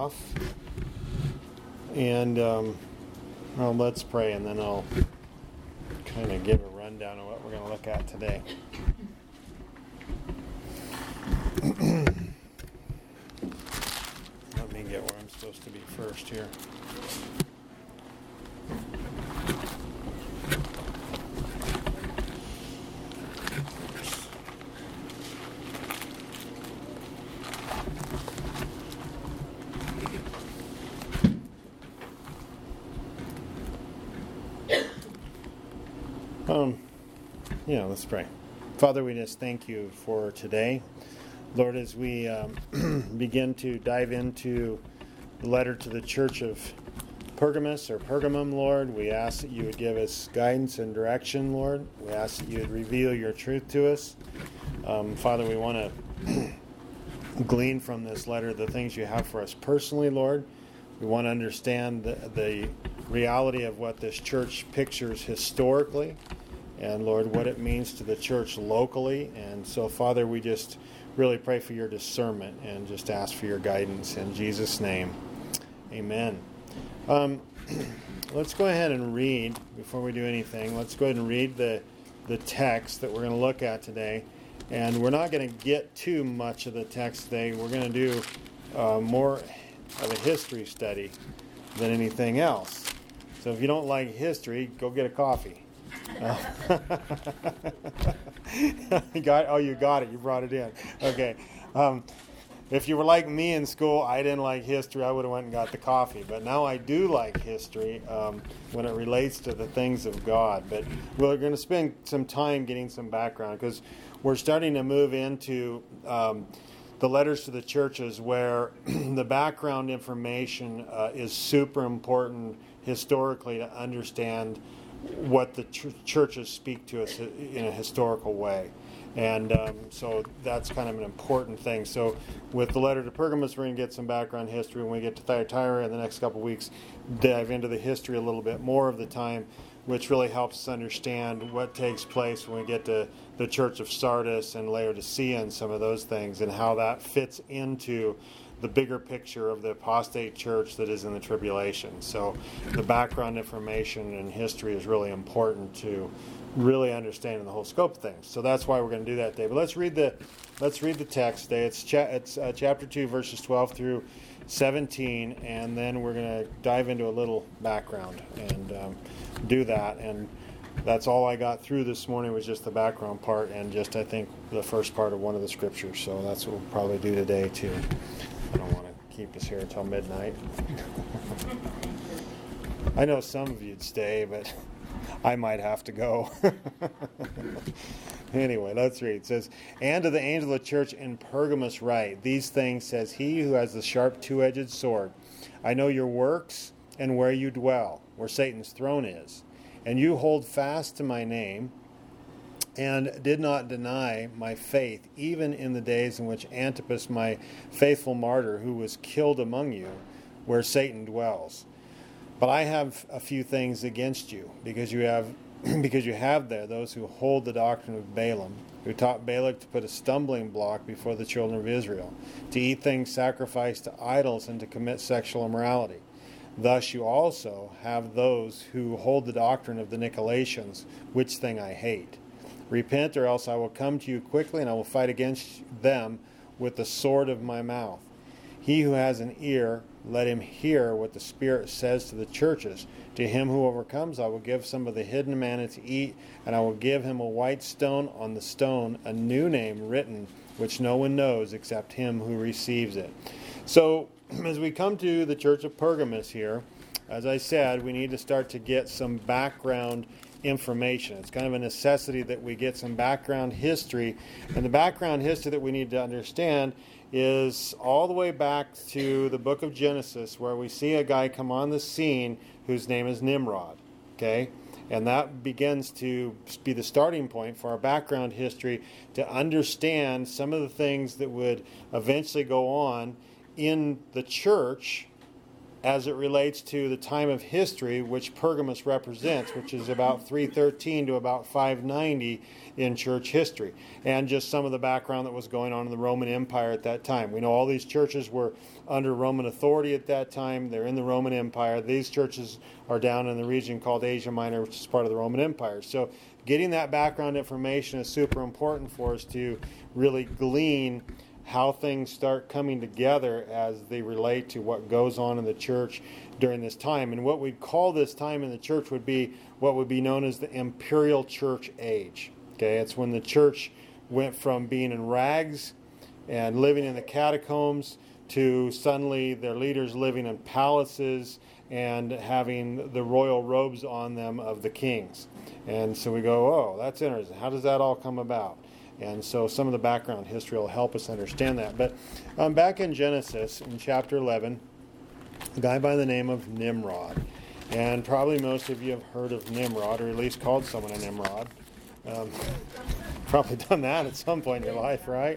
off. And well, let's pray, and then I'll kind of give a rundown of what we're going to look at today. Let me get where I'm supposed to be first here. Let's pray. Father, we just thank you for today. Lord, as we begin to dive into the letter to the church of Pergamus or Pergamum, Lord, we ask that you would give us guidance and direction, Lord. We ask that you would reveal your truth to us. Father, we want to glean from this letter the things you have for us personally, Lord. We want to understand the reality of what this church pictures historically, and Lord, what it means to the church locally. And so, Father, we just really pray for your discernment and just ask for your guidance in Jesus' name. Amen. Let's go ahead and read, before we do anything, let's go ahead and read the text that we're going to look at today. And we're not going to get too much of the text today. We're going to do more of a history study than anything else. So if you don't like history, go get a coffee. You got it. You brought it in. Okay. If you were like me in school, I didn't like history. I would have went and got the coffee. But now I do like history when it relates to the things of God. But we're going to spend some time getting some background because we're starting to move into the letters to the churches where the background information is super important historically to understand what the churches speak to us in a historical way. And so that's kind of an important thing. So with the letter to Pergamus, we're going to get some background history. When we get to Thyatira in the next couple of weeks, dive into the history a little bit more of the time, which really helps us understand what takes place when we get to the Church of Sardis and Laodicea and some of those things, and how that fits into the bigger picture of the apostate church that is in the tribulation. So the background information and history is really important to really understanding the whole scope of things. So that's why we're going to do that today. But let's read the text today. It's chapter 2, verses 12 through 17, and then we're going to dive into a little background and do that. And that's all I got through this morning was just the background part and just, I think, the first part of one of the scriptures. So that's what we'll probably do today too. I don't want to keep us here until midnight. I know some of you'd stay, but I might have to go. Anyway, let's read. It says, "And to the angel of the church in Pergamus write, these things says he who has the sharp two-edged sword. I know your works and where you dwell, where Satan's throne is. And you hold fast to my name, and did not deny my faith, even in the days in which Antipas, my faithful martyr, who was killed among you, where Satan dwells. But I have a few things against you, because you have there those who hold the doctrine of Balaam, who taught Balak to put a stumbling block before the children of Israel, to eat things sacrificed to idols and to commit sexual immorality. Thus you also have those who hold the doctrine of the Nicolaitans, which thing I hate. Repent, or else I will come to you quickly, and I will fight against them with the sword of my mouth. He who has an ear, let him hear what the Spirit says to the churches. To him who overcomes, I will give some of the hidden manna to eat, and I will give him a white stone, on the stone a new name written, which no one knows except him who receives it." So, as we come to the church of Pergamus here, as I said, we need to start to get some background information. It's kind of a necessity that we get some background history, and the background history that we need to understand is all the way back to the book of Genesis, where we see a guy come on the scene whose name is Nimrod. Okay? And that begins to be the starting point for our background history to understand some of the things that would eventually go on in the church as it relates to the time of history which Pergamos represents, which is about 313 to about 590 in church history, and just some of the background that was going on in the Roman Empire at that time. We know all these churches were under Roman authority at that time. They're in the Roman Empire. These churches are down in the region called Asia Minor, which is part of the Roman Empire. So getting that background information is super important for us to really glean how things start coming together as they relate to what goes on in the church during this time. And what we'd call this time in the church would be what would be known as the imperial church age. Okay, it's when the church went from being in rags and living in the catacombs to suddenly their leaders living in palaces and having the royal robes on them of the kings. And so we go, oh, that's interesting. How does that all come about? And so some of the background history will help us understand that. But back in Genesis, in chapter 11, a guy by the name of Nimrod. And probably most of you have heard of Nimrod, or at least called someone a Nimrod. Probably done that at some point in your life, right?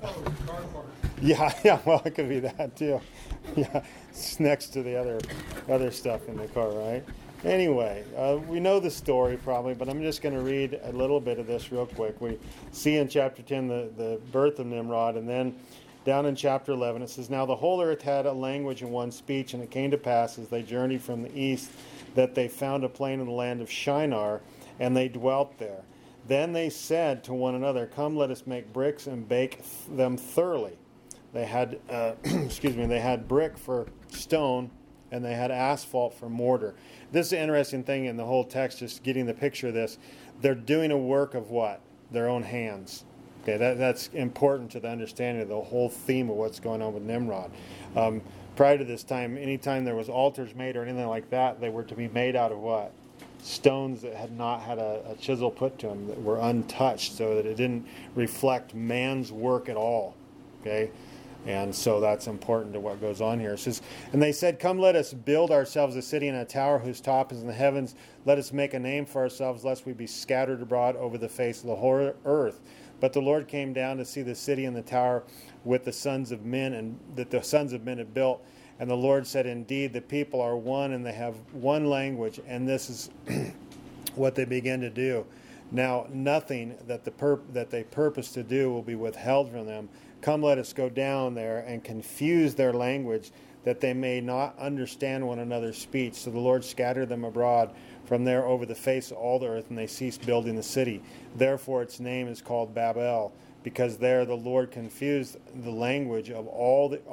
Yeah, well, it could be that too. Yeah, it's next to the other stuff in the car, right? Anyway, we know the story probably, but I'm just going to read a little bit of this real quick. We see in chapter 10 the birth of Nimrod, and then down in chapter 11 it says, "Now the whole earth had a language and one speech, and it came to pass as they journeyed from the east that they found a plain in the land of Shinar, and they dwelt there. Then they said to one another, 'Come, let us make bricks and bake them thoroughly.' They had, they had brick for stone, and they had asphalt for mortar." This is an interesting thing in the whole text, just getting the picture of this. They're doing a work of what? Their own hands. Okay, that's important to the understanding of the whole theme of what's going on with Nimrod. Prior to this time, anytime there was altars made or anything like that, they were to be made out of what? Stones that had not had a chisel put to them, that were untouched, so that it didn't reflect man's work at all. Okay? And so that's important to what goes on here. It says, "And they said, 'Come, let us build ourselves a city and a tower whose top is in the heavens. Let us make a name for ourselves, lest we be scattered abroad over the face of the whole earth.' But the Lord came down to see the city and the tower with the sons of men, and that the sons of men had built. And the Lord said, 'Indeed, the people are one, and they have one language.' And this is what they began to do. Now nothing that they purpose to do will be withheld from them. Come, let us go down there and confuse their language, that they may not understand one another's speech.' So the Lord scattered them abroad from there over the face of all the earth, and they ceased building the city. Therefore its name is called Babel, because there the Lord confused the language of all the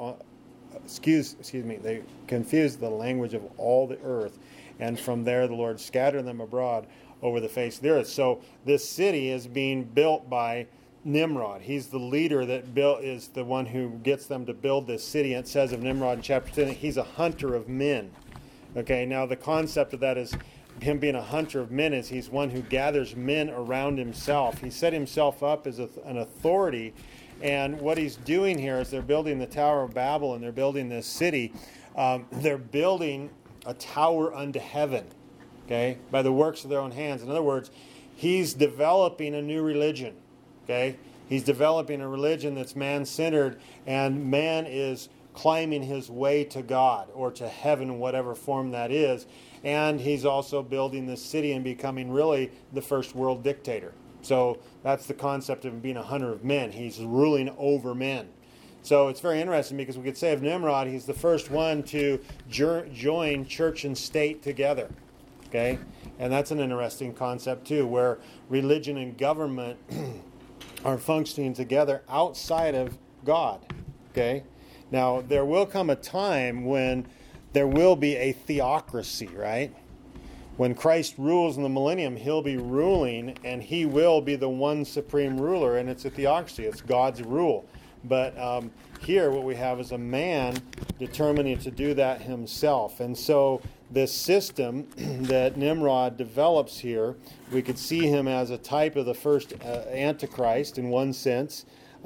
they confused the language of all the earth, and from there the Lord scattered them abroad over the face of the earth." So this city is being built by Nimrod. He's the leader is the one who gets them to build this city. It says of Nimrod in chapter 10, he's a hunter of men. Okay, now the concept of that is him being a hunter of men is he's one who gathers men around himself. He set himself up as an authority, and what he's doing here is they're building the Tower of Babel, and they're building this city. They're building a tower unto heaven, okay, by the works of their own hands. In other words, he's developing a new religion. Okay? He's developing a religion that's man-centered, and man is climbing his way to God or to heaven, whatever form that is. And he's also building this city and becoming really the first world dictator. So that's the concept of him being a hunter of men. He's ruling over men. So it's very interesting because we could say of Nimrod, he's the first one to join church and state together. Okay? And that's an interesting concept too, where religion and government are functioning together outside of God. Okay? Now, there will come a time when there will be a theocracy, right? When Christ rules in the millennium, he'll be ruling, and he will be the one supreme ruler, and it's a theocracy. It's God's rule. But here what we have is a man determining to do that himself. And so this system that Nimrod develops here, we could see him as a type of the first Antichrist in one sense.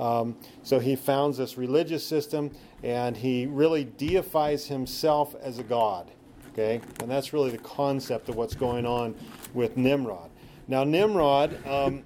So he founds this religious system, and he really deifies himself as a god. Okay? And that's really the concept of what's going on with Nimrod. Now, Nimrod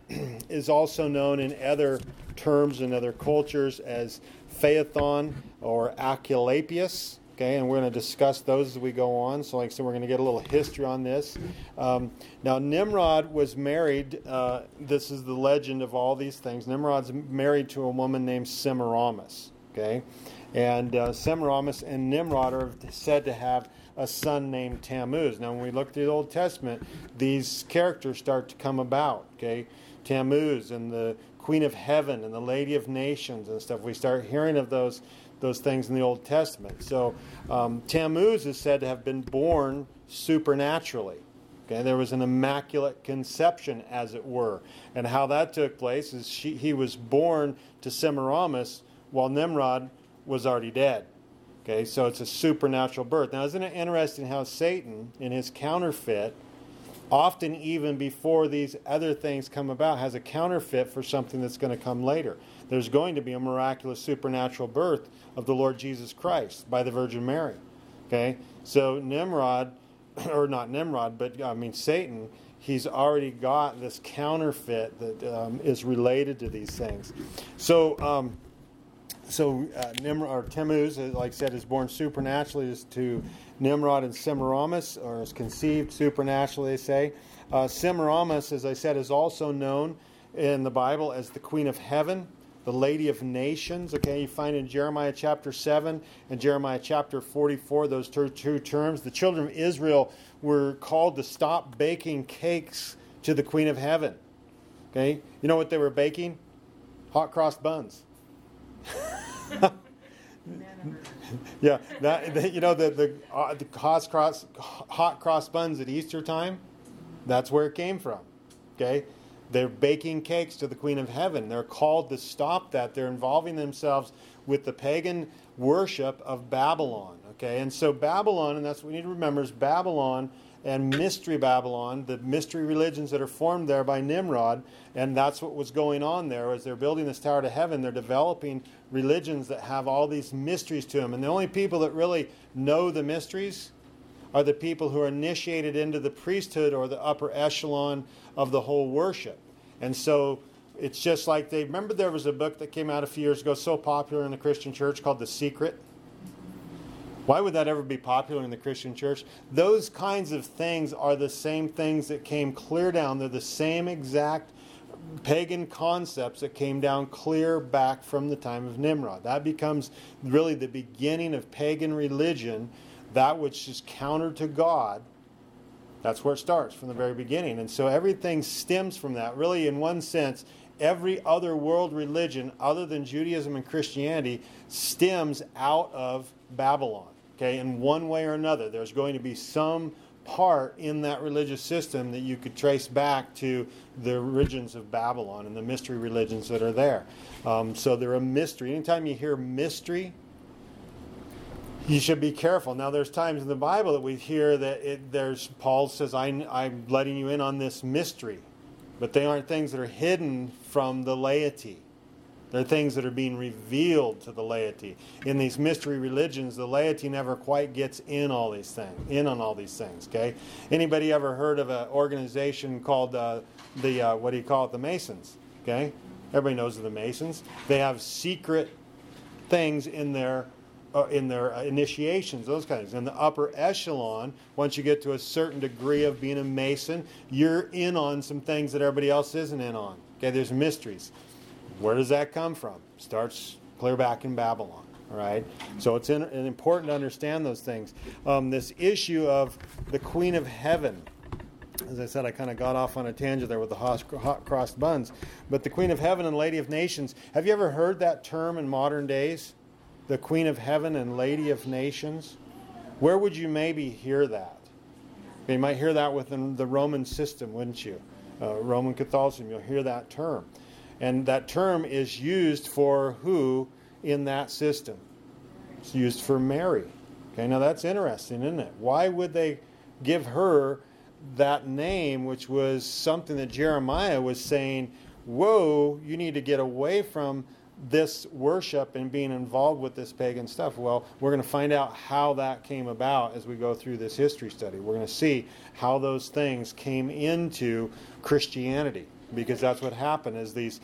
is also known in other terms in other cultures as Phaethon or Asclepius. Okay, and we're going to discuss those as we go on. So like I said, we're going to get a little history on this. Now, Nimrod was married. This is the legend of all these things. Nimrod's married to a woman named Semiramis. Okay, and Semiramis and Nimrod are said to have a son named Tammuz. Now, when we look through the Old Testament, these characters start to come about. Okay, Tammuz and the Queen of Heaven and the Lady of Nations and stuff. We start hearing of those things in the Old Testament. So Tammuz is said to have been born supernaturally. Okay, there was an immaculate conception, as it were. And how that took place is he was born to Semiramis while Nimrod was already dead. Okay, so it's a supernatural birth. Now, isn't it interesting how Satan, in his counterfeit, often even before these other things come about, has a counterfeit for something that's going to come later. There's going to be a miraculous supernatural birth of the Lord Jesus Christ by the Virgin Mary. Okay, so Nimrod, or not Nimrod, but Satan, he's already got this counterfeit that is related to these things. So Nimrod, or Tammuz, like I said, is born supernaturally to Nimrod and Semiramis, or is conceived supernaturally, they say. Semiramis, as I said, is also known in the Bible as the Queen of Heaven, the Lady of Nations. Okay, you find in Jeremiah chapter 7 and Jeremiah chapter 44 those two terms. The children of Israel were called to stop baking cakes to the Queen of Heaven. Okay, you know what they were baking? Hot cross buns. Yeah, the hot cross buns at Easter time, that's where it came from. Okay, they're baking cakes to the Queen of Heaven. They're called to stop that. They're involving themselves with the pagan worship of Babylon. Okay, and so Babylon, and that's what we need to remember, is Babylon and Mystery Babylon, the mystery religions that are formed there by Nimrod, and that's what was going on there. As they're building this tower to heaven, they're developing religions that have all these mysteries to them. And the only people that really know the mysteries are the people who are initiated into the priesthood or the upper echelon of the whole worship. And so it's just like remember there was a book that came out a few years ago, so popular in the Christian church, called The Secret? Why would that ever be popular in the Christian church? Those kinds of things are the same things that came clear down. They're the same exact pagan concepts that came down clear back from the time of Nimrod. That becomes really the beginning of pagan religion, that which is counter to God. That's where it starts, from the very beginning. And so everything stems from that. Really, in one sense, every other world religion other than Judaism and Christianity stems out of Babylon. Okay, in one way or another, there's going to be some part in that religious system that you could trace back to the origins of Babylon and the mystery religions that are there. So they're a mystery. Anytime you hear mystery, you should be careful. Now, there's times in the Bible that we hear that Paul says, I'm letting you in on this mystery. But they aren't things that are hidden from the laity. They're things that are being revealed to the laity. In these mystery religions, the laity never quite gets in on all these things. Okay? Anybody ever heard of an organization called the Masons? Okay? Everybody knows of the Masons. They have secret things in their initiations, those kinds of things. In the upper echelon, once you get to a certain degree of being a Mason, you're in on some things that everybody else isn't in on. Okay, there's mysteries. Where does that come from? Starts clear back in Babylon. All right, so it's important to understand those things. This issue of the Queen of Heaven. As I said, I kind of got off on a tangent there with the hot crossed buns. But the Queen of Heaven and Lady of Nations. Have you ever heard that term in modern days? The Queen of Heaven and Lady of Nations? Where would you maybe hear that? You might hear that within the Roman system, wouldn't you? Roman Catholicism, you'll hear that term. And that term is used for who in that system? It's used for Mary. Okay, now that's interesting, isn't it? Why would they give her that name, which was something that Jeremiah was saying, whoa, you need to get away from this worship and being involved with this pagan stuff? Well, we're going to find out how that came about as we go through this history study. We're going to see how those things came into Christianity, because that's what happened. Is these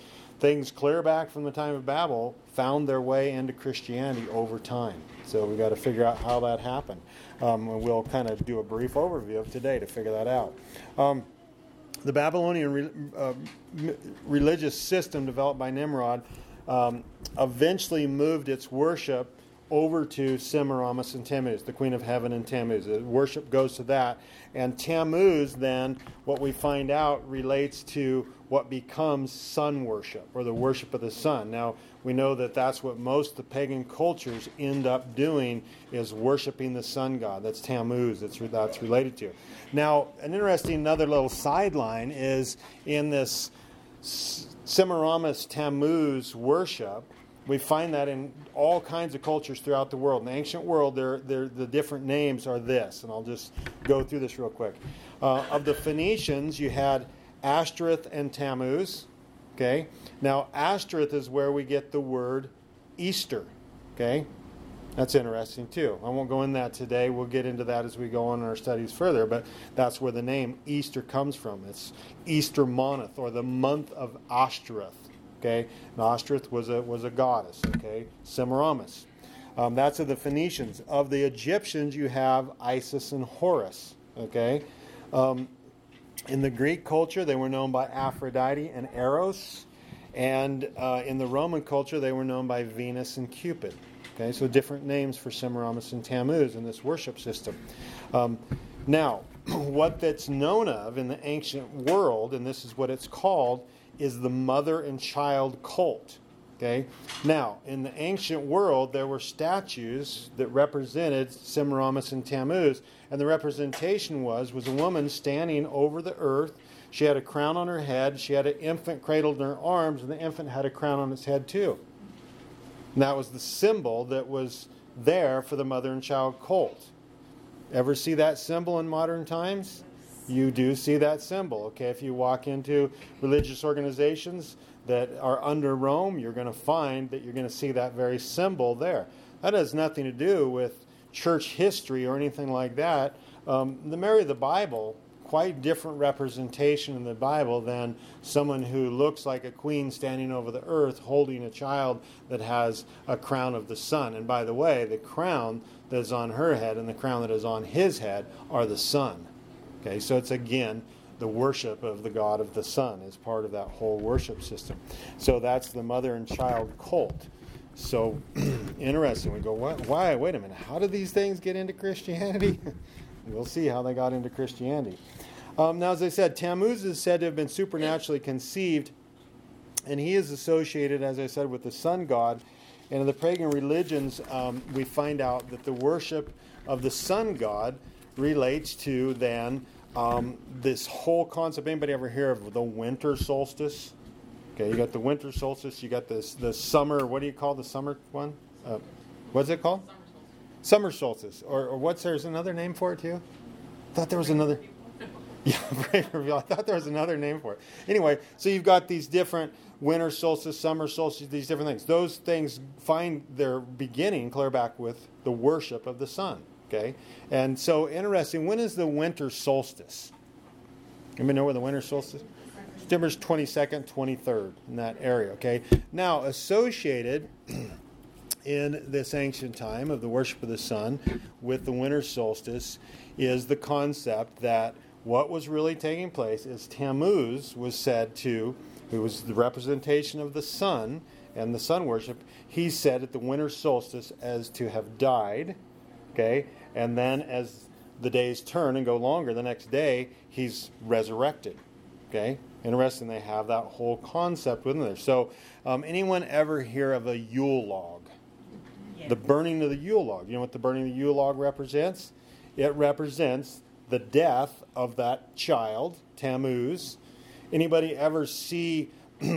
things clear back from the time of Babel found their way into Christianity over time. So we've got to figure out how that happened. And we'll kind of do a brief overview of today to figure that out. The Babylonian religious system developed by Nimrod eventually moved its worship over to Semiramis and Tammuz, the Queen of Heaven and Tammuz. The worship goes to that. And Tammuz, then, what we find out relates to what becomes sun worship, or the worship of the sun. Now, we know that that's what most of the pagan cultures end up doing, is worshiping the sun god. That's Tammuz that's related to. Now, an interesting another little sideline is in this Semiramis Tammuz worship, we find that in all kinds of cultures throughout the world. In the ancient world, the different names are this, and I'll just go through this real quick. Of the Phoenicians, you had Ashtoreth and Tammuz. Okay, now Ashtoreth is where we get the word Easter. Okay, that's interesting too. I won't go into that today. We'll get into that as we go on in our studies further. But that's where the name Easter comes from. It's Easter Month, or the month of Ashtoreth. Okay, and Ashtoreth was a goddess. Okay, Semiramis. That's of the Phoenicians. Of the Egyptians, you have Isis and Horus. Okay, in the Greek culture, they were known by Aphrodite and Eros, and in the Roman culture, they were known by Venus and Cupid. Okay, so different names for Semiramis and Tammuz in this worship system. Now, what that's known of in the ancient world, and this is what it's called, is the mother and child cult. Okay? Now, in the ancient world, there were statues that represented Semiramis and Tammuz, and the representation was a woman standing over the earth. She had a crown on her head. She had an infant cradled in her arms, and the infant had a crown on its head too. And that was the symbol that was there for the mother and child cult. Ever see that symbol in modern times? You do see that symbol. Okay, if you walk into religious organizations that are under Rome, you're going to find that you're going to see that very symbol there. That has nothing to do with church history or anything like that. The Mary of the Bible, quite different representation in the Bible than someone who looks like a queen standing over the earth holding a child that has a crown of the sun. And by the way, the crown that is on her head and the crown that is on his head are the sun. Okay, so it's again the worship of the god of the sun as part of that whole worship system. So that's the mother and child cult. So interesting. We go, what? Why? Wait a minute. How did these things get into Christianity? We'll see how they got into Christianity. Now, as I said, Tammuz is said to have been supernaturally conceived, and he is associated, as I said, with the sun god. And in the pagan religions, we find out that the worship of the sun god relates to then this whole concept. Anybody ever hear of the winter solstice? Okay, you got the winter solstice. You got the summer. What do you call the summer one? What's it called? Summer solstice. Or what's there's another name for it too? I thought there was another. Yeah, I thought there was another name for it. Anyway, so you've got these different winter solstice, summer solstice, these different things. Those things find their beginning clear back with the worship of the sun. Okay, and so interesting. When is the winter solstice? Anybody know where the winter solstice is? September 22nd, 23rd, in that area. Okay, now associated in this ancient time of the worship of the sun with the winter solstice is the concept that what was really taking place is Tammuz was said to, who was the representation of the sun and the sun worship, he's said at the winter solstice as to have died. Okay, and then as the days turn and go longer, the next day he's resurrected. Okay, interesting. They have that whole concept within there. So, anyone ever hear of a Yule log? Yeah. The burning of the Yule log. You know what the burning of the Yule log represents? It represents the death of that child, Tammuz. Anybody ever see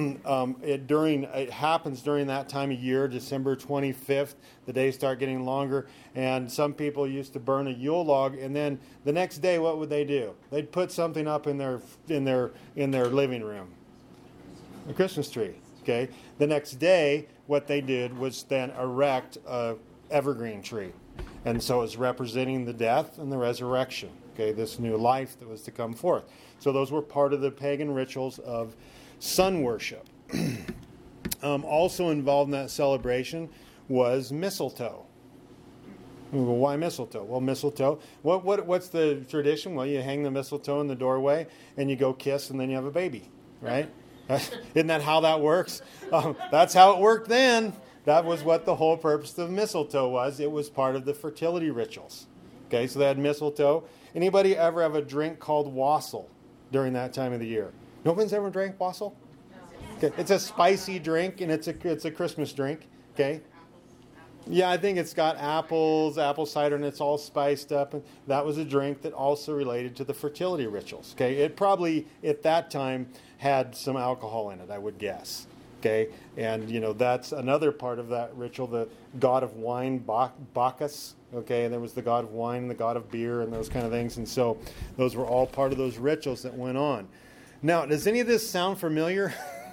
it happens during that time of year, December 25th. The days start getting longer, and some people used to burn a Yule log, and then the next day, what would they do? They'd put something up in their living room, a Christmas tree. Okay. The next day, what they did was then erect a evergreen tree, and so it's representing the death and the resurrection. Okay, this new life that was to come forth. So those were part of the pagan rituals of sun worship. Also involved in that celebration was mistletoe. Well, why mistletoe? Well, mistletoe. What's the tradition? Well, you hang the mistletoe in the doorway and you go kiss and then you have a baby, right? Isn't that how that works? That's how it worked then. That was what the whole purpose of mistletoe was. It was part of the fertility rituals. Okay, so they had mistletoe. Anybody ever have a drink called wassail during that time of the year? Nobody's ever drank wassail? Okay. It's a spicy drink and it's a Christmas drink. Okay. Yeah, I think it's got apples, apple cider, and it's all spiced up. And that was a drink that also related to the fertility rituals. Okay, it probably at that time had some alcohol in it, I would guess. Okay, and that's another part of that ritual. The god of wine, Bacchus. Okay, and there was the god of wine, and the god of beer, and those kind of things. And so those were all part of those rituals that went on. Now, does any of this sound familiar?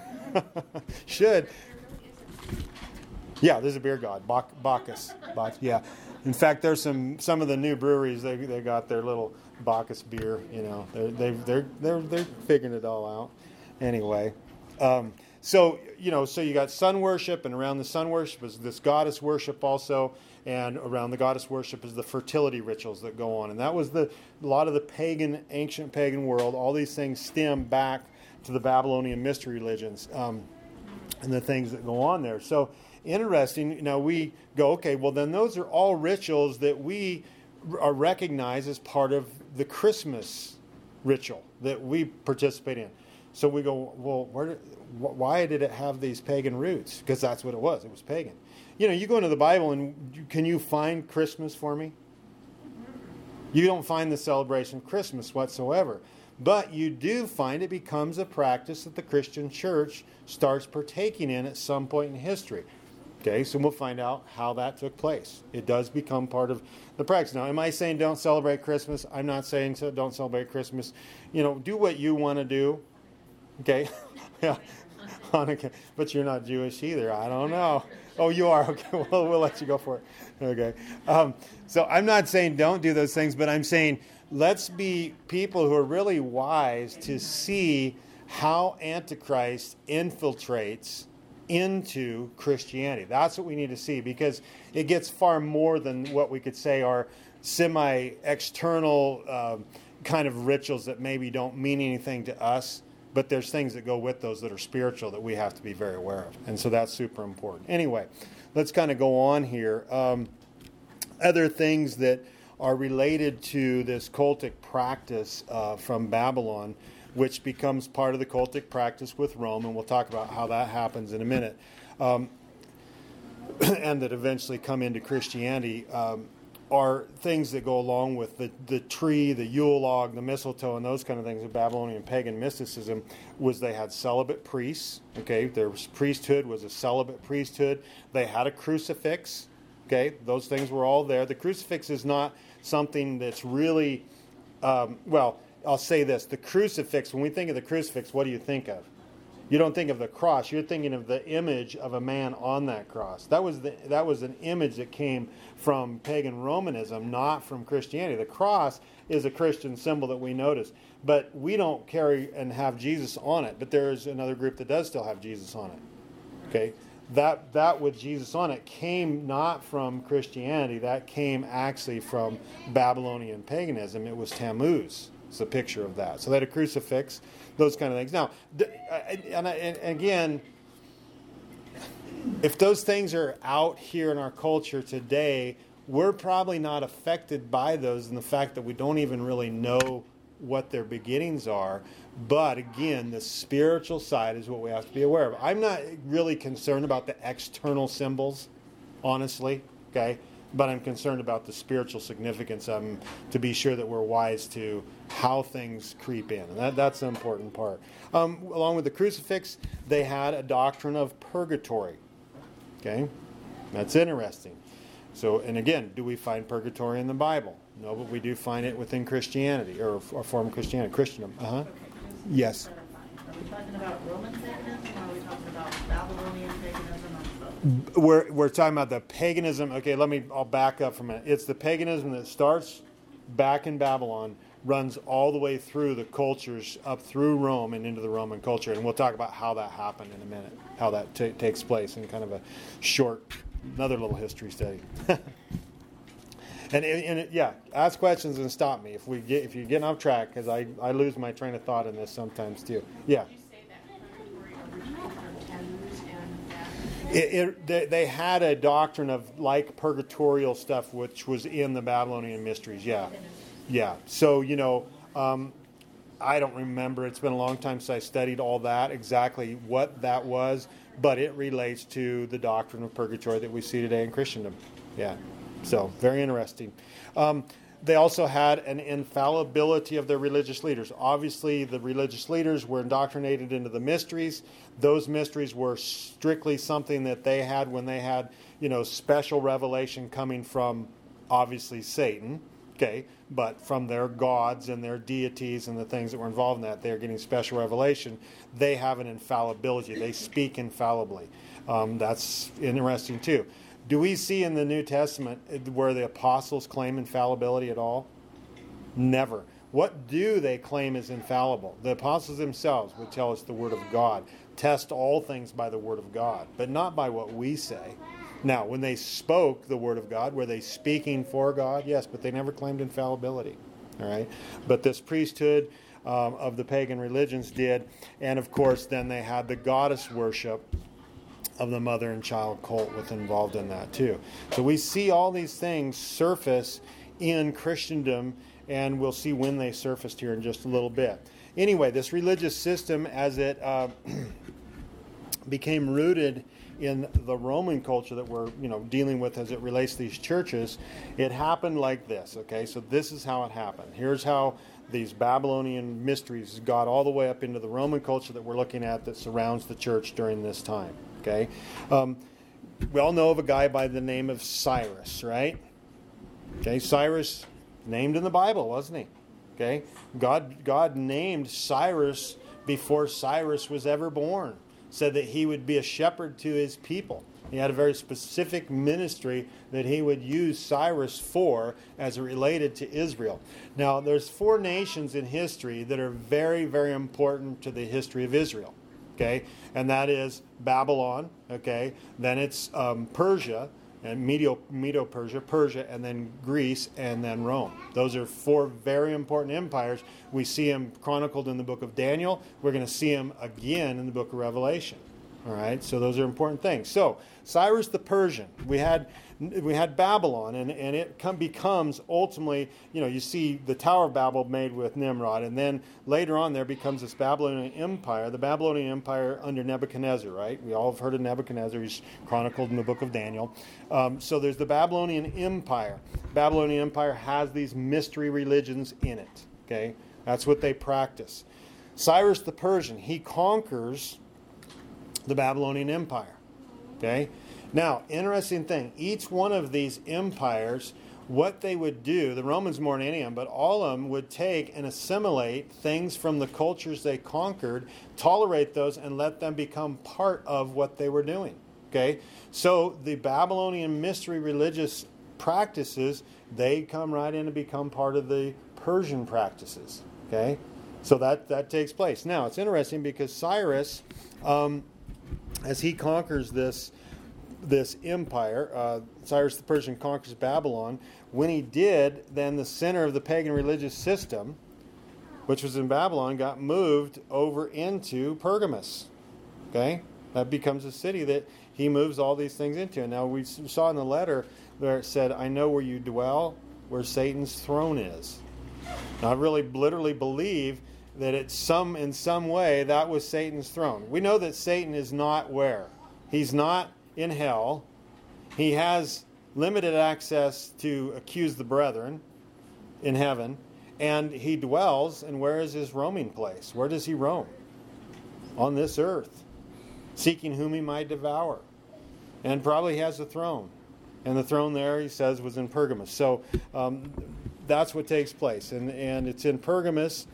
Should. Yeah, there's a beer god, Bacchus. Yeah, in fact, there's some of the new breweries. They got their little Bacchus beer. They're figuring it all out. Anyway, so you got sun worship, and around the sun worship is this goddess worship also, and around the goddess worship is the fertility rituals that go on, and that was a lot of the ancient pagan world. All these things stem back to the Babylonian mystery religions and the things that go on there. So. Interesting. Now we go, okay, well then those are all rituals that we are recognized as part of the Christmas ritual that we participate in. So we go, well, why did it have these pagan roots? Because that's what it was. It was pagan. You go into the Bible and can you find Christmas for me? You don't find the celebration of Christmas whatsoever. But you do find it becomes a practice that the Christian church starts partaking in at some point in history. Okay, so we'll find out how that took place. It does become part of the practice. Now, am I saying don't celebrate Christmas? I'm not saying don't celebrate Christmas. Do what you want to do. Okay? Yeah. But you're not Jewish either. I don't know. Oh, you are? Okay, well, we'll let you go for it. Okay. So I'm not saying don't do those things, but I'm saying let's be people who are really wise to see how Antichrist infiltrates into Christianity. That's what we need to see, because it gets far more than what we could say are semi-external kind of rituals that maybe don't mean anything to us, but there's things that go with those that are spiritual that we have to be very aware of. And so that's super important. Anyway, let's kind of go on here. Other things that are related to this cultic practice from Babylon, which becomes part of the cultic practice with Rome, and we'll talk about how that happens in a minute, and that eventually come into Christianity, are things that go along with the tree, the Yule log, the mistletoe, and those kind of things of Babylonian pagan mysticism. Was they had celibate priests. Okay, their priesthood was a celibate priesthood. They had a crucifix. Okay, those things were all there. The crucifix is not something that's really, I'll say this. The crucifix, when we think of the crucifix, what do you think of? You don't think of the cross. You're thinking of the image of a man on that cross. That was an image that came from pagan Romanism, not from Christianity. The cross is a Christian symbol that we notice. But we don't carry and have Jesus on it. But there is another group that does still have Jesus on it. Okay? That with Jesus on it came not from Christianity. That came actually from Babylonian paganism. It was Tammuz. It's a picture of that. So they had a crucifix, those kind of things. Now, and again, if those things are out here in our culture today, we're probably not affected by those in the fact that we don't even really know what their beginnings are. But again, the spiritual side is what we have to be aware of. I'm not really concerned about the external symbols, honestly, okay? But I'm concerned about the spiritual significance of them, to be sure that we're wise to how things creep in. And that's the important part. Along with the crucifix, they had a doctrine of purgatory. Okay? That's interesting. So, and again, do we find purgatory in the Bible? No, but we do find it within Christianity, or a form of Christianity. Christendom. Okay. Yes. Are we talking about Roman paganism, or are we talking about Babylonian paganism? We're talking about the paganism. Okay, I'll back up for a minute. It's the paganism that starts back in Babylon, runs all the way through the cultures up through Rome and into the Roman culture. And we'll talk about how that happened in a minute, how that takes place in kind of a short, another little history study. Yeah, ask questions and stop me if you're getting off track, because I lose my train of thought in this sometimes too. Yeah. Did you say that purgatory originated from Tammuz and that? They had a doctrine of like purgatorial stuff, which was in the Babylonian mysteries. Yeah. Yeah. So, I don't remember. It's been a long time since I studied all that, exactly what that was, but it relates to the doctrine of purgatory that we see today in Christendom. Yeah. So, very interesting. They also had an infallibility of their religious leaders. Obviously, the religious leaders were indoctrinated into the mysteries. Those mysteries were strictly something that they had when they had, special revelation coming from, obviously, Satan. Okay, but from their gods and their deities and the things that were involved in that, they're getting special revelation. They have an infallibility. They speak infallibly. That's interesting too. Do we see in the New Testament where the apostles claim infallibility at all? Never. What do they claim is infallible? The apostles themselves would tell us the Word of God. Test all things by the Word of God, but not by what we say. Now, when they spoke the Word of God, were they speaking for God? Yes, but they never claimed infallibility. All right? But this priesthood of the pagan religions did, and of course then they had the goddess worship of the mother and child cult was involved in that too. So we see all these things surface in Christendom, and we'll see when they surfaced here in just a little bit. Anyway, this religious system, as it became rooted in the Roman culture that we're dealing with as it relates to these churches, it happened like this. Okay, so this is how it happened. Here's how these Babylonian mysteries got all the way up into the Roman culture that we're looking at that surrounds the church during this time. Okay, we all know of a guy by the name of Cyrus, right? Okay, Cyrus, named in the Bible, wasn't he? Okay, God named Cyrus before Cyrus was ever born. Said that he would be a shepherd to his people. He had a very specific ministry that he would use Cyrus for as it related to Israel. Now, there's 4 nations in history that are very, very important to the history of Israel. Okay, and that is Babylon. Okay, then it's Persia and Medo-Persia, Persia, and then Greece, and then Rome. Those are 4 very important empires. We see them chronicled in the book of Daniel. We're going to see them again in the book of Revelation. All right, so those are important things. So Cyrus the Persian, we had Babylon, and it becomes ultimately, you see the Tower of Babel made with Nimrod, and then later on there becomes this Babylonian Empire, the Babylonian Empire under Nebuchadnezzar, right? We all have heard of Nebuchadnezzar. He's chronicled in the book of Daniel. So there's the Babylonian Empire. Babylonian Empire has these mystery religions in it, okay? That's what they practice. Cyrus the Persian, he conquers the Babylonian Empire, okay? Now, interesting thing, each one of these empires, what they would do, the Romans more than any of them, but all of them would take and assimilate things from the cultures they conquered, tolerate those, and let them become part of what they were doing, okay? So the Babylonian mystery religious practices, they come right in and become part of the Persian practices, okay? So that takes place. Now, it's interesting because Cyrus, as he conquers this empire, Cyrus the Persian conquers Babylon. When he did, then the center of the pagan religious system, which was in Babylon, got moved over into Pergamus. Okay? That becomes a city that he moves all these things into. And now we saw in the letter where it said, I know where you dwell, where Satan's throne is. Now, I really literally believe that in some way that was Satan's throne. We know that Satan is not where? He's not in hell. He has limited access to accuse the brethren in heaven, and he dwells, and where is his roaming place? Where does he roam? On this earth, seeking whom he might devour. And probably has a throne. And the throne there, he says, was in Pergamus. So that's what takes place. And it's in Pergamus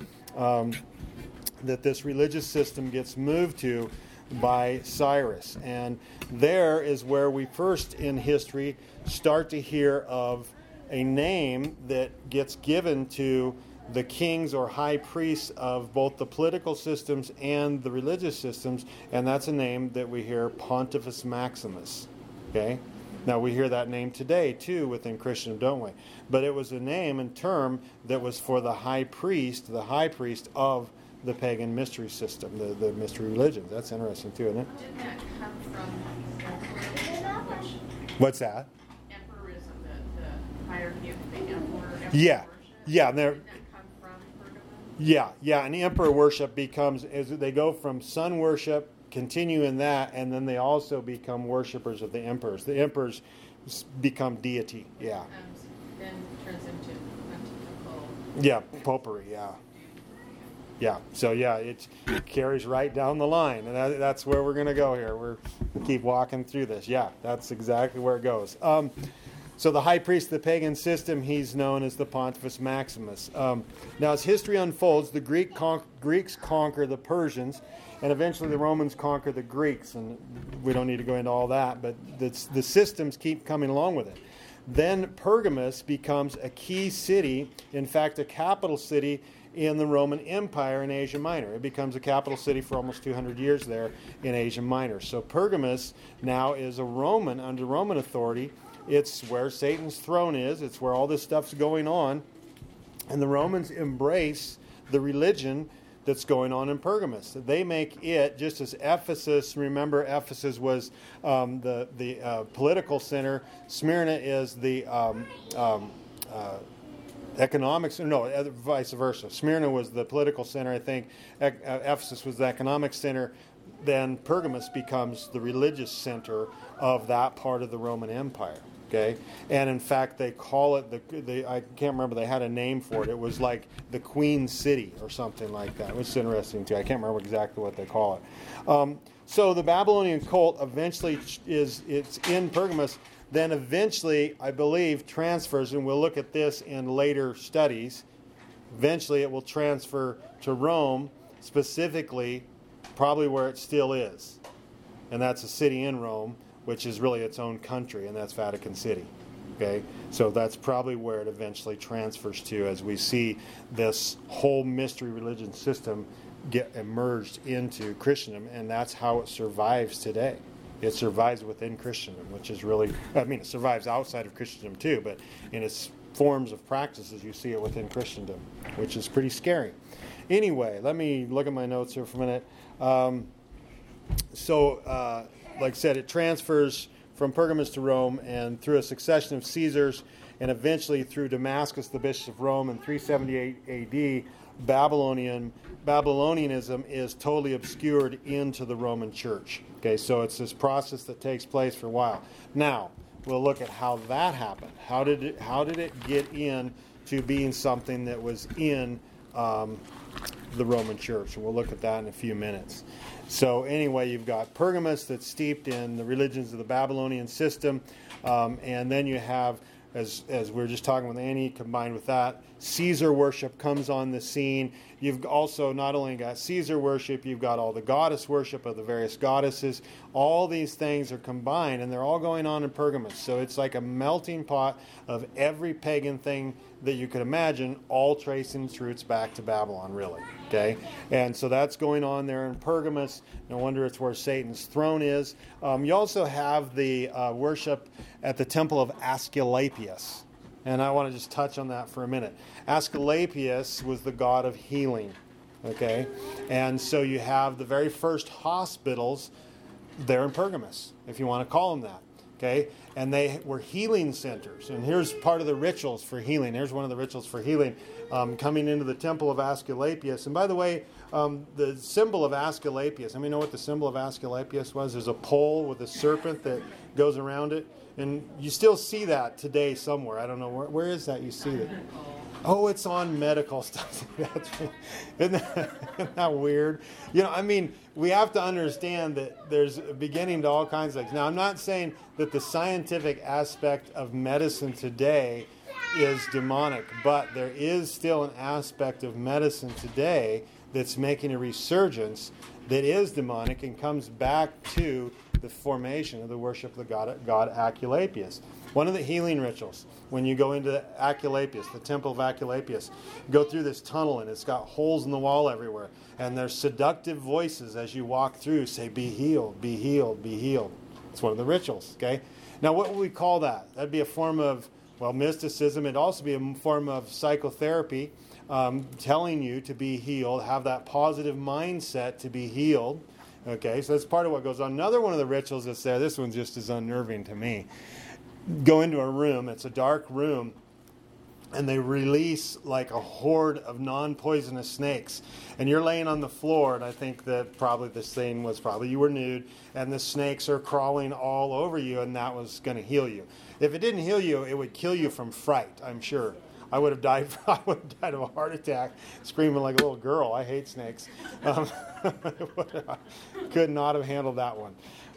that this religious system gets moved to by Cyrus. And there is where we first in history start to hear of a name that gets given to the kings or high priests of both the political systems and the religious systems, and that's a name that we hear, Pontifex Maximus. Okay? Now, we hear that name today, too, within Christendom, don't we? But it was a name and term that was for the high priest of the pagan mystery system, the mystery religions. That's interesting, too, isn't it? Didn't that come from emperorism? What's that? Emperorism, the hierarchy of the emperor Yeah. worship? Yeah, they're... Didn't that come from Pergamum? Yeah, and the emperor worship becomes, as they go from sun worship, continue in that, and then they also become worshipers of the emperors. The emperors become deity, yeah. Then turns into pontifical. Yeah, popery, yeah. Yeah, so yeah, it carries right down the line, and that's where we're going to go here. We keep walking through this. Yeah, that's exactly where it goes. So the high priest of the pagan system, he's known as the Pontifex Maximus. Now, as history unfolds, the Greeks conquer the Persians, and eventually the Romans conquer the Greeks, and we don't need to go into all that, but the systems keep coming along with it. Then Pergamus becomes a key city, in fact, a capital city in the Roman Empire in Asia Minor. It becomes a capital city for almost 200 years there in Asia Minor. So Pergamus now is a Roman, under Roman authority. It's where Satan's throne is. It's where all this stuff's going on. And the Romans embrace the religion that's going on in Pergamus. They make it, just as Ephesus, remember Ephesus was the political center. Smyrna is the economics, no, vice versa. Smyrna was the political center, I think. Ephesus was the economic center. Then Pergamus becomes the religious center of that part of the Roman Empire. Okay, and in fact, they call it I can't remember. They had a name for it. It was like the Queen City or something like that. It was interesting too. I can't remember exactly what they call it. So the Babylonian cult eventually it's in Pergamus. Then eventually, I believe, transfers, and we'll look at this in later studies. Eventually, it will transfer to Rome, specifically, probably where it still is, and that's a city in Rome, which is really its own country, and that's Vatican City. Okay, so that's probably where it eventually transfers to, as we see this whole mystery religion system get emerged into Christendom, and that's how it survives today. It survives within Christendom, which is really, it survives outside of Christendom too, but in its forms of practices, you see it within Christendom, which is pretty scary. Anyway, let me look at my notes here for a minute. Like I said, it transfers from Pergamus to Rome, and through a succession of Caesars, and eventually through Damascus, the bishop of Rome, in 378 AD, Babylonianism is totally obscured into the Roman Church. Okay, so it's this process that takes place for a while. Now, we'll look at how that happened. How did it get in to being something that was in the Roman Church? And we'll look at that in a few minutes. So anyway, you've got Pergamus that's steeped in the religions of the Babylonian system, and then you have, as we were just talking with Annie, combined with that, Caesar worship comes on the scene. You've also not only got Caesar worship, you've got all the goddess worship of the various goddesses. All these things are combined, and they're all going on in Pergamus. So it's like a melting pot of every pagan thing that you could imagine, all tracing its roots back to Babylon, really. Okay, and so that's going on there in Pergamus. No wonder it's where Satan's throne is. You also have the worship at the temple of Asclepius. And I want to just touch on that for a minute. Asclepius was the god of healing. Okay? And so you have the very first hospitals there in Pergamus, if you want to call them that. Okay? And they were healing centers. And here's part of the rituals for healing. Here's one of the rituals for healing, coming into the temple of Asclepius. And by the way, the symbol of Asclepius, you know what the symbol of Asclepius was? There's a pole with a serpent that goes around it. And you still see that today somewhere. I don't know. Where is that you see that? Oh, it's on medical stuff. Isn't that weird? We have to understand that there's a beginning to all kinds of things. Now, I'm not saying that the scientific aspect of medicine today is demonic, but there is still an aspect of medicine today that's making a resurgence that is demonic and comes back to the formation of the worship of the god Asclepius. One of the healing rituals, when you go into Asclepius, the temple of Asclepius, go through this tunnel and it's got holes in the wall everywhere. And there's seductive voices as you walk through say, be healed, be healed, be healed. It's one of the rituals, okay? Now, what would we call that? That'd be a form of, well, mysticism. It'd also be a form of psychotherapy, telling you to be healed, have that positive mindset to be healed. Okay, so that's part of what goes on. Another one of the rituals that's there, this one's just as unnerving to me. Go into a room, it's a dark room, and they release like a horde of non-poisonous snakes. And you're laying on the floor, and I think that probably the scene was probably you were nude, and the snakes are crawling all over you, and that was going to heal you. If it didn't heal you, it would kill you from fright, I'm sure. I would have died of a heart attack, screaming like a little girl. I hate snakes. Could not have handled that one.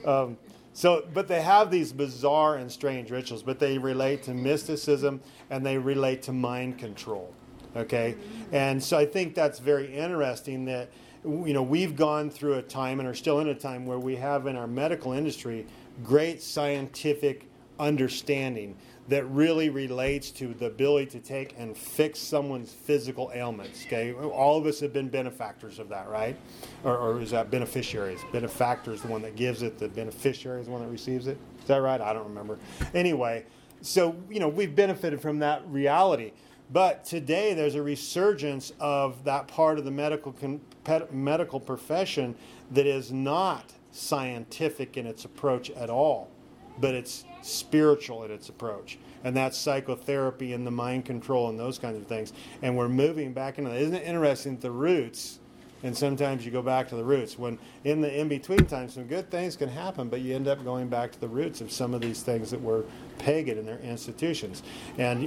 But they have these bizarre and strange rituals, but they relate to mysticism and they relate to mind control. Okay, and so I think that's very interesting that we've gone through a time and are still in a time where we have in our medical industry great scientific understanding that really relates to the ability to take and fix someone's physical ailments. Okay, all of us have been benefactors of that, right? Or is that beneficiaries? Benefactor is the one that gives it. The beneficiary is the one that receives it. Is that right? I don't remember. Anyway, so we've benefited from that reality. But today there's a resurgence of that part of the medical profession that is not scientific in its approach at all, but it's spiritual in its approach. And that's psychotherapy and the mind control and those kinds of things. And we're moving back into that. Isn't it interesting, the roots, and sometimes you go back to the roots. When in the in-between time, some good things can happen, but you end up going back to the roots of some of these things that were pagan in their institutions. And,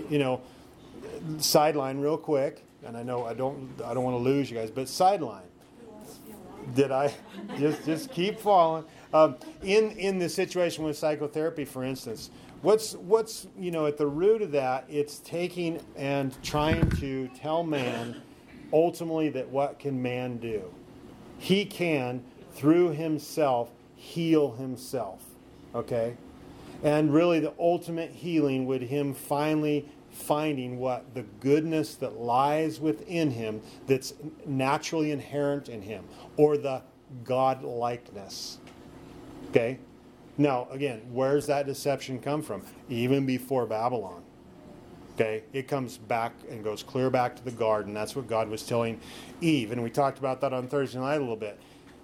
sideline real quick, and I know I don't want to lose you guys, but sideline. Did I just keep following? In the situation with psychotherapy, for instance, what's at the root of that? It's taking and trying to tell man ultimately that what can man do? He can, through himself, heal himself. Okay? And really the ultimate healing would him finally finding what the goodness that lies within him that's naturally inherent in him, or the God-likeness. Okay? Now, again, where's that deception come from? Even before Babylon. Okay? It comes back and goes clear back to the garden. That's what God was telling Eve. And we talked about that on Thursday night a little bit.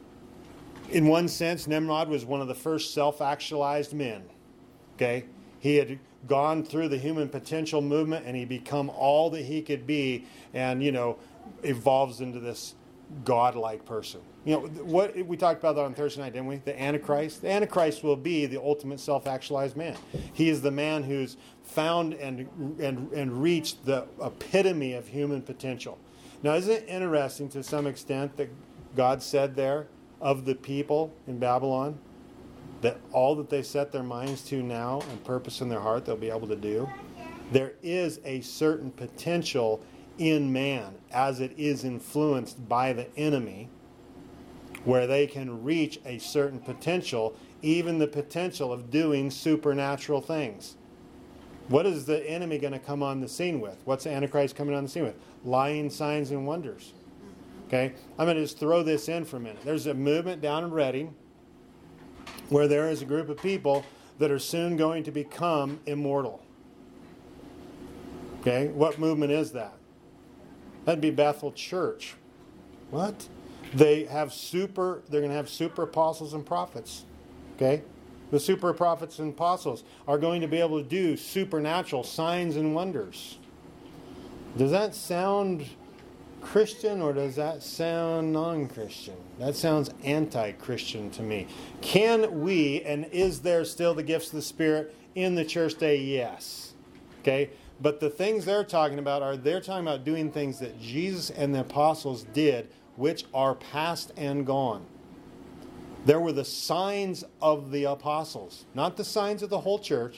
In one sense, Nimrod was one of the first self-actualized men. Okay? He had gone through the human potential movement and he become all that he could be and, evolves into this God-like person. What we talked about that on Thursday night, didn't we? The Antichrist. The Antichrist will be the ultimate self-actualized man. He is the man who's found and reached the epitome of human potential. Now, isn't it interesting to some extent that God said there of the people in Babylon that all that they set their minds to now and purpose in their heart they'll be able to do? There is a certain potential in man as it is influenced by the enemy where they can reach a certain potential, even the potential of doing supernatural things. What is the enemy going to come on the scene with? What's the Antichrist coming on the scene with? Lying signs and wonders. Okay? I'm going to just throw this in for a minute. There's a movement down in Reading where there is a group of people that are soon going to become immortal. Okay? What movement is that? That'd be Bethel Church. What? They're going to have super apostles and prophets. Okay? The super prophets and apostles are going to be able to do supernatural signs and wonders. Does that sound Christian or does that sound non-Christian? That sounds anti-Christian to me. Can we, and is there still the gifts of the Spirit in the church today? Yes. Okay? But the things they're talking about they're talking about doing things that Jesus and the apostles did, which are past and gone. There were the signs of the apostles, not the signs of the whole church.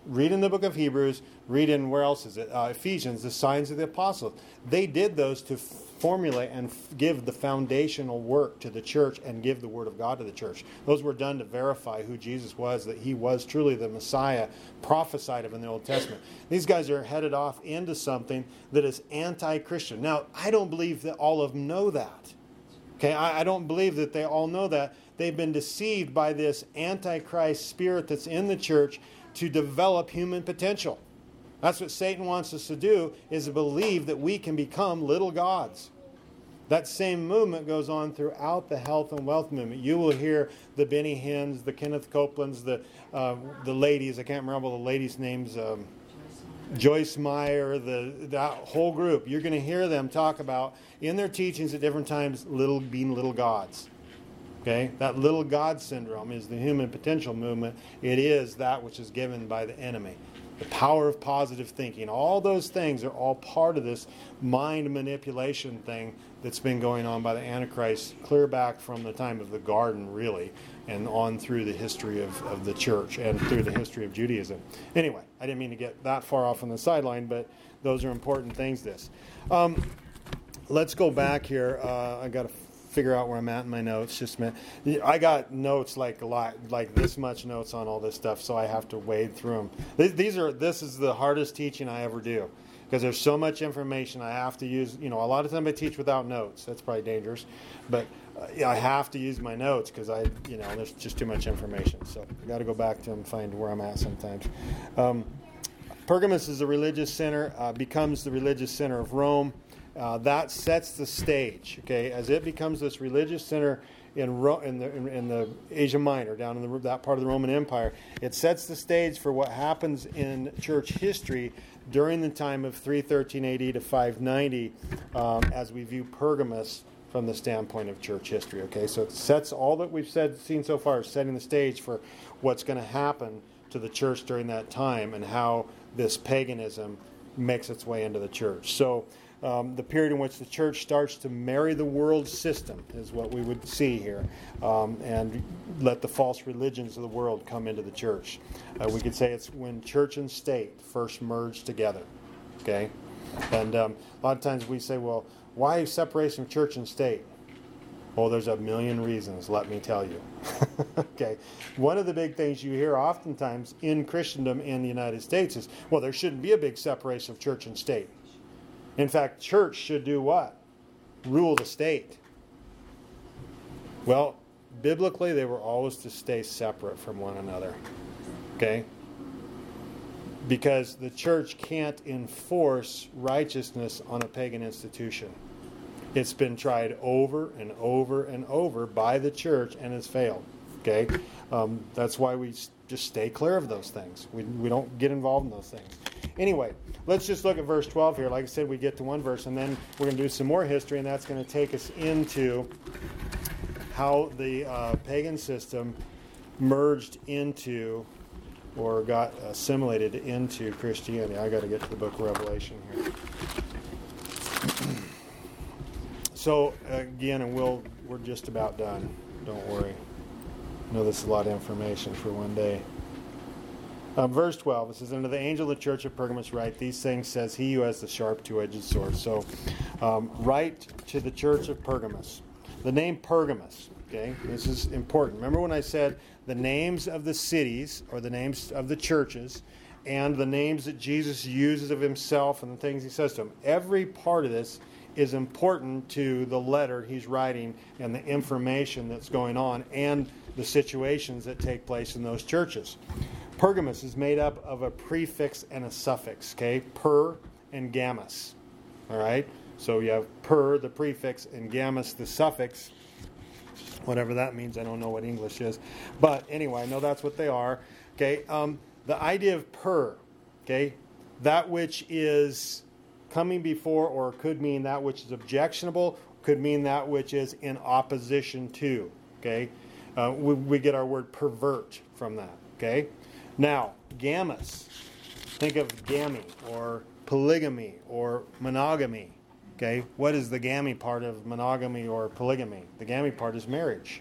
Read in the book of Hebrews, read in, where else is it? Ephesians, the signs of the apostles. They did those to formulate and give the foundational work to the church and give the word of God to the church. Those were done to verify who Jesus was, that he was truly the Messiah prophesied of in the Old Testament. These guys are headed off into something that is anti-Christian. Now, I don't believe that all of them know that. Okay, I don't believe that they all know that. They've been deceived by this antichrist spirit that's in the church to develop human potential. That's what Satan wants us to do, is to believe that we can become little gods. That same movement goes on throughout the health and wealth movement. You will hear the Benny Hinns, the Kenneth Copelands, the ladies, I can't remember the ladies' names, Joyce Meyer, that whole group. You're going to hear them talk about, in their teachings at different times, being little gods. Okay? That little God syndrome is the human potential movement. It is that which is given by the enemy. The power of positive thinking. All those things are all part of this mind manipulation thing that's been going on by the Antichrist clear back from the time of the garden, really, and on through the history of the church and through the history of Judaism. Anyway, I didn't mean to get that far off on the sideline, but those are important things, let's go back here. I got to figure out where I'm at in my notes. Just a minute. I got notes like a lot, like this much notes on all this stuff, so I have to wade through them. This is the hardest teaching I ever do, because there's so much information I have to use. You know, a lot of times I teach without notes. That's probably dangerous, but I have to use my notes because there's just too much information. So I got to go back to them and find where I'm at sometimes. Pergamus is a religious center, becomes the religious center of Rome. That sets the stage, okay, as it becomes this religious center in the Asia Minor, down in that part of the Roman Empire. It sets the stage for what happens in church history during the time of 313 AD to 590, as we view Pergamus from the standpoint of church history. Okay, so it sets all that we've seen so far, setting the stage for what's going to happen to the church during that time and how this paganism makes its way into the church. So the period in which the church starts to marry the world system is what we would see here, and let the false religions of the world come into the church. We could say it's when church and state first merge together. Okay, and a lot of times we say, well, why separation of church and state? Well, there's a million reasons, let me tell you. Okay, one of the big things you hear oftentimes in Christendom in the United States is, well, there shouldn't be a big separation of church and state. In fact, church should do what? Rule the state. Well, biblically, they were always to stay separate from one another. Okay? Because the church can't enforce righteousness on a pagan institution. It's been tried over and over and over by the church and has failed. Okay? That's why we just stay clear of those things. We don't get involved in those things. Anyway, let's just look at verse 12 here. Like I said, we get to one verse, and then we're going to do some more history, and that's going to take us into how the pagan system merged into or got assimilated into Christianity. I got to get to the book of Revelation here. So, again, and we're just about done. Don't worry. I know this is a lot of information for one day. Verse 12, it says, "Unto the angel of the church of Pergamos write, these things says he who has the sharp two-edged sword." So, write to the church of Pergamos. The name Pergamos, okay, this is important. Remember when I said the names of the cities, or the names of the churches, and the names that Jesus uses of himself and the things he says to them. Every part of this is important to the letter he's writing and the information that's going on and the situations that take place in those churches. Pergamos is made up of a prefix and a suffix, okay? Per and gammas, all right? So you have per, the prefix, and gammas, the suffix. Whatever that means, I don't know what English is. But anyway, I know that's what they are, okay? The idea of per, okay? That which is coming before, or could mean that which is objectionable, could mean that which is in opposition to, okay? We get our word pervert from that, okay? Now, gammas. Think of gammy or polygamy or monogamy. Okay, what is the gammy part of monogamy or polygamy? The gammy part is marriage.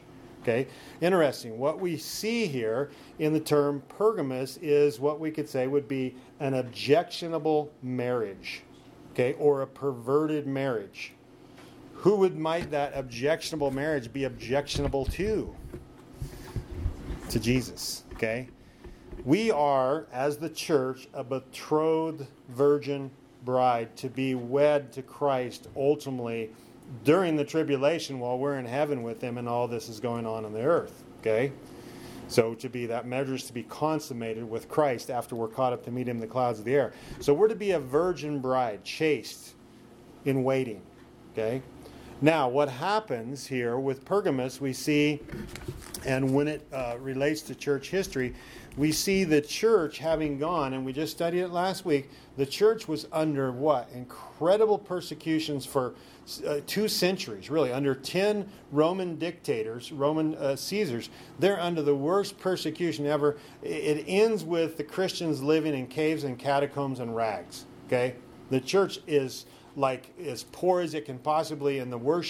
Okay, interesting. What we see here in the term Pergamos is what we could say would be an objectionable marriage, okay, or a perverted marriage. Who might that objectionable marriage be objectionable to? To Jesus, okay? We are, as the church, a betrothed virgin bride to be wed to Christ ultimately during the tribulation while we're in heaven with him and all this is going on the earth, okay? So to be, that measure is to be consummated with Christ after we're caught up to meet him in the clouds of the air. So we're to be a virgin bride, chaste, in waiting, okay? Now, what happens here with Pergamos, we see, and when it relates to church history, we see the church having gone, and we just studied it last week, the church was under what? Incredible persecutions for 2 centuries, really, under 10 Roman dictators, Roman Caesars. They're under the worst persecution ever. It ends with the Christians living in caves and catacombs and rags, okay? The church is like as poor as it can possibly, in the worst